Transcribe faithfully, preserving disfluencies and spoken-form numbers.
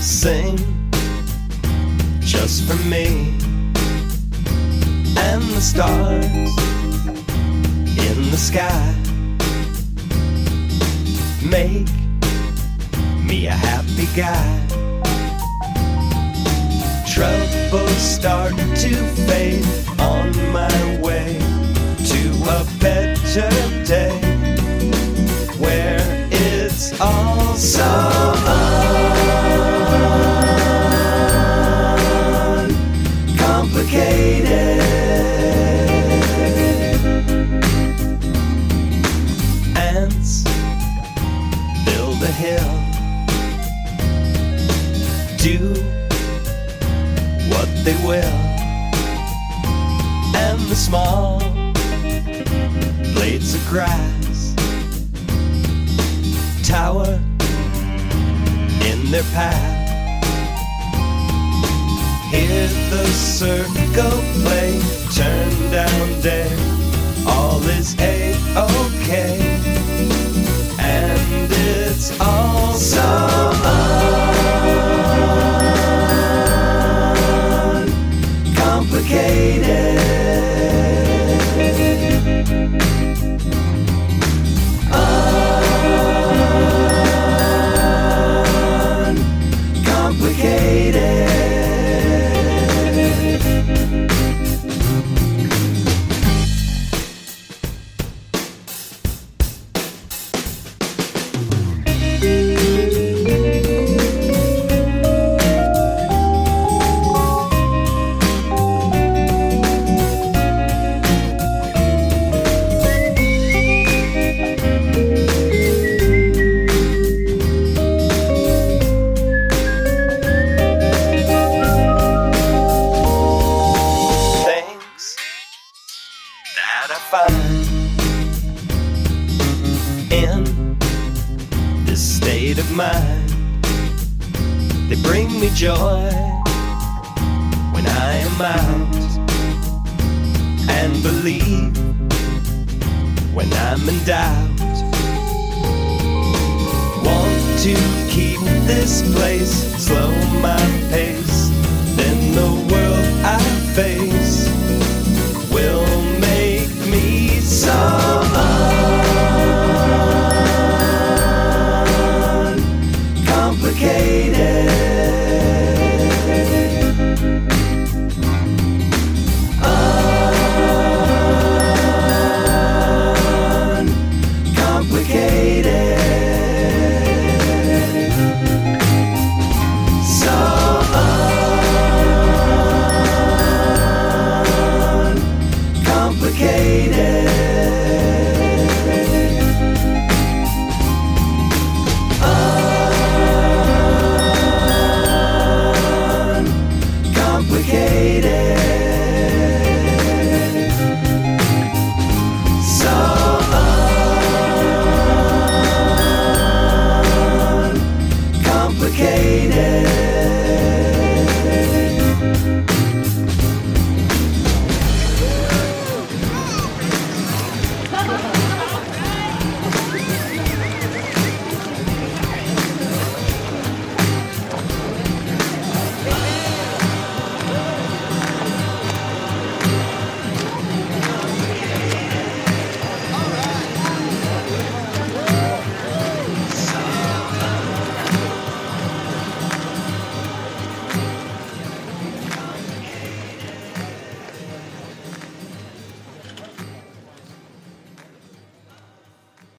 sing just for me and the stars in the sky. Make me a happy guy. Trouble's starting to fade on my way to a better day where it's all so uncomplicated. Ants build a hill, do what they will, and the small blades of grass tower in their path. Hear the circle play, turn down day, all is A-okay, and it's all so uncomplicated. That I find in this state of mind, they bring me joy when I am out, and believe when I'm in doubt. Want to keep this place, slow my pace, then the world I face